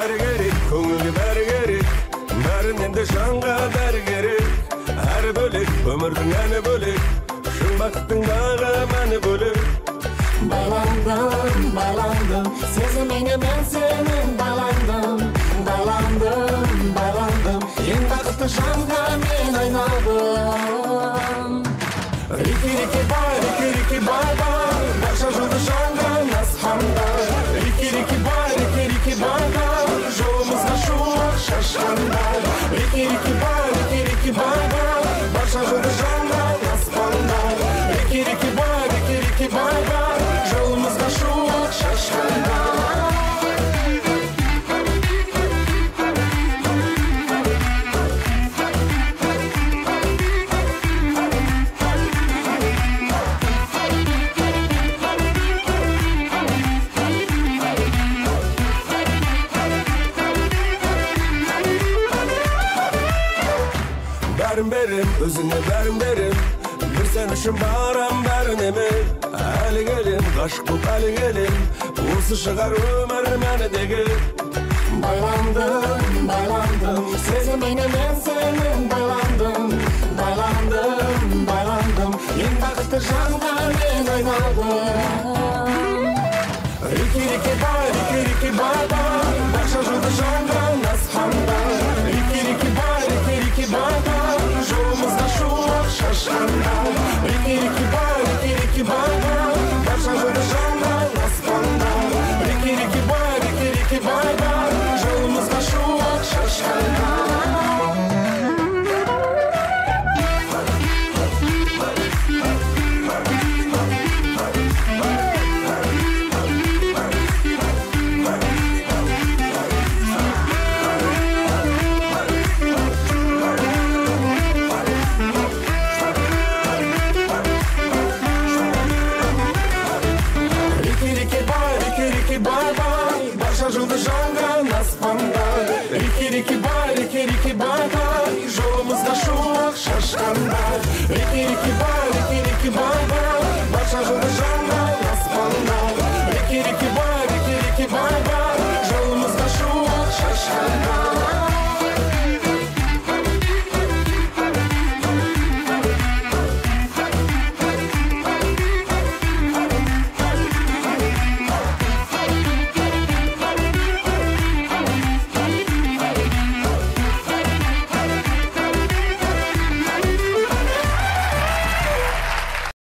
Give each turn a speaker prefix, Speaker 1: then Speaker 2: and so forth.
Speaker 1: Beri gerek, көңілге бәрі керек, бәрінен де жанға бәрі керек. Әрі бөлек, өмірдің әні бөлек, шын бақыттың бағы мәні бөлек.
Speaker 2: Байландым, байландым, сезіміңе мен сенің байландым. Байландым, байландым, ең бақытты жанға мен айналдым. Рики-рики бай, рики-рики бай, бай, барша жұлдыз жанған аспанда. Рики-рики бай, рики-рики бай, бай, жолымызға шуақ шашқандай. Рики-рики бай, рики-рики бай, бай, барша жұлдыз жанған аспанда. Рики-рики бай, рики-рики бай, бай, жолымызға шуақ шашқандай. Бәрін берем, өзіңе бәрін берем, бір сен үшін барам бәрін еме. Әлі келем, ғашық болып әлі келем, осы шығар өмір мәнідегі. Байландым, байландым, сезіміңе мен сенің байландым. Байландым, байландым, ең бақытты жанға мен айналдым. Рики-рики бай, рики-рики бай, бай, барша жұлдыз жанған аспанда. Рики-рики бай, рики-рики бай, бай, жолымызға шуақ шашқандай. Рики-рики бай, рики-рики бай, бай, барша жұлдыз жанған аспанда. Рики-рики бай, рики-рики бай, бай, жолымызға шуақ шашқандай. Бай-бай, барша жұлдыз жанған аспанда. Рики-рики бай.